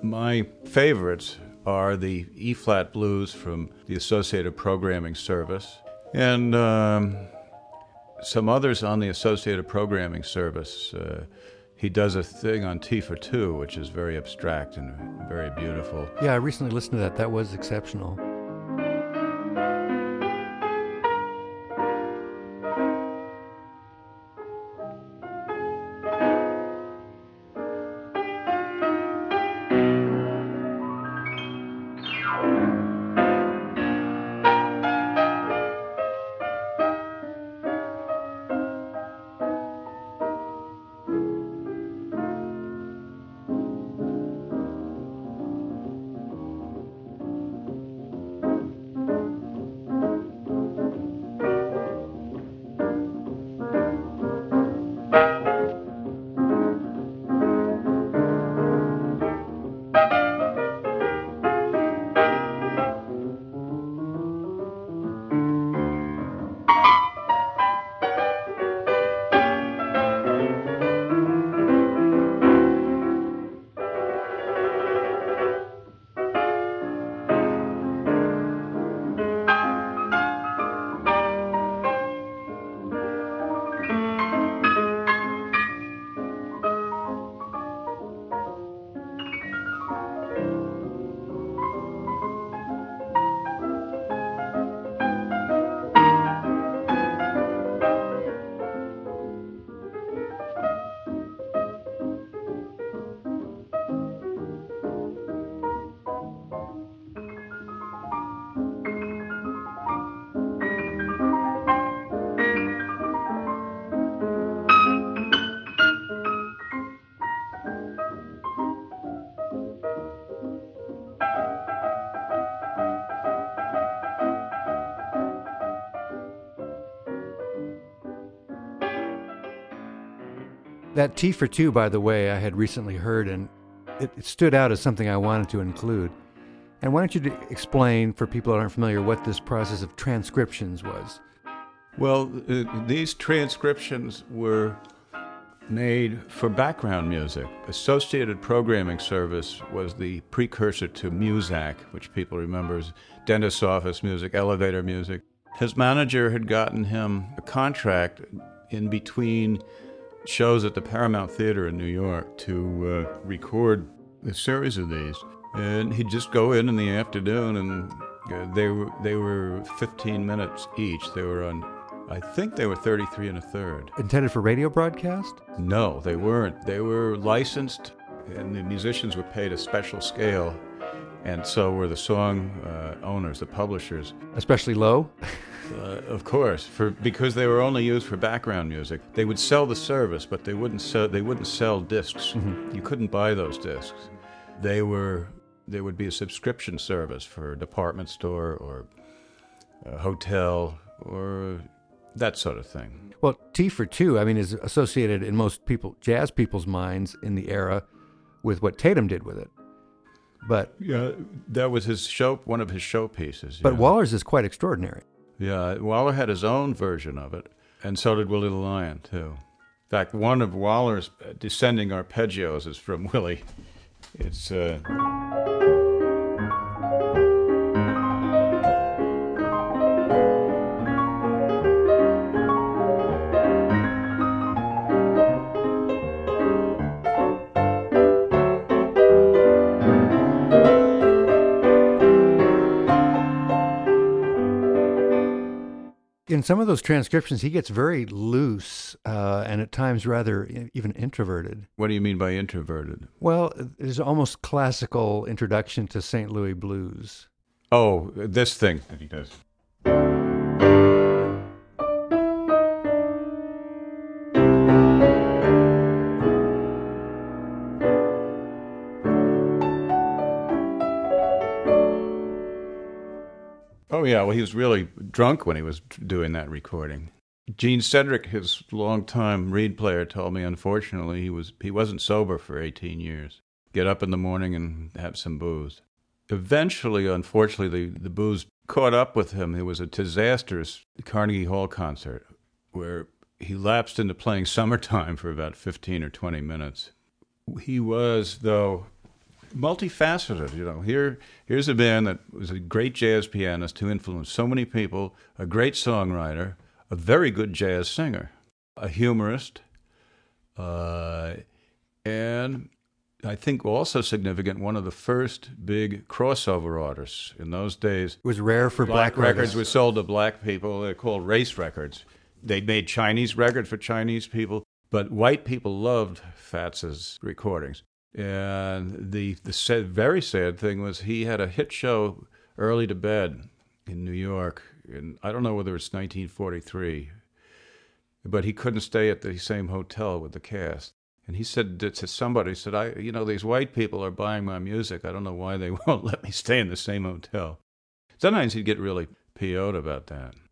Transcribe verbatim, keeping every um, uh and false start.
My favorites are the E-flat blues from the Associated Programming Service, and um, some others on the Associated Programming Service. Uh, he does a thing on T for two, which is very abstract and very beautiful. Yeah, I recently listened to that. That was exceptional. That T for two, by the way, I had recently heard, and it, it stood out as something I wanted to include. And why don't you explain, for people that aren't familiar, what this process of transcriptions was? Well, uh, these transcriptions were made for background music. Associated Programming Service was the precursor to Muzak, which people remember as dentist's office music, elevator music. His manager had gotten him a contract in between shows at the Paramount Theater in New York to uh, record a series of these. And he'd just go in in the afternoon, and uh, they were they were fifteen minutes each. They were on, I think they were thirty-three and a third. Intended for radio broadcast? No, they weren't. They were licensed, and the musicians were paid a special scale, and so were the song uh, owners, the publishers. Especially low? Uh, of course, for because they were only used for background music. They would sell the service, but they wouldn't sell. They wouldn't sell discs. Mm-hmm. You couldn't buy those discs. They were. There would be a subscription service for a department store or a hotel or that sort of thing. Well, T for two, I mean, is associated in most people, jazz people's minds in the era, with what Tatum did with it. But yeah, that was his show, one of his showpieces. But yeah. Waller's is quite extraordinary. Yeah, Waller had his own version of it, and so did Willie the Lion, too. In fact, one of Waller's descending arpeggios is from Willie. It's... Uh... In some of those transcriptions, he gets very loose uh, and at times rather even introverted. What do you mean by introverted? Well, there's almost classical introduction to Saint Louis blues. Oh, this thing that he does. Oh, yeah, well, he was really drunk when he was doing that recording. Gene Cedric, his longtime reed player, told me, unfortunately, he, was, he wasn't sober for eighteen years. Get up in the morning and have some booze. Eventually, unfortunately, the, the booze caught up with him. It was a disastrous Carnegie Hall concert where he lapsed into playing Summertime for about fifteen or twenty minutes. He was, though, multifaceted. You know, here here's a band that was a great jazz pianist who influenced so many people, a great songwriter, a very good jazz singer, a humorist, uh, and I think also significant, one of the first big crossover artists. In those days, It was rare for black, black, records artists. were sold to black people. They're called race records. They made Chinese records for Chinese people, but white people loved Fats's recordings. And the the sad, very sad thing was he had a hit show, Early to Bed, in New York. And I don't know whether it's nineteen forty-three, but he couldn't stay at the same hotel with the cast. And he said to somebody, he said, I, you know, these white people are buying my music. I don't know why they won't let me stay in the same hotel. Sometimes he'd get really P O'd about that.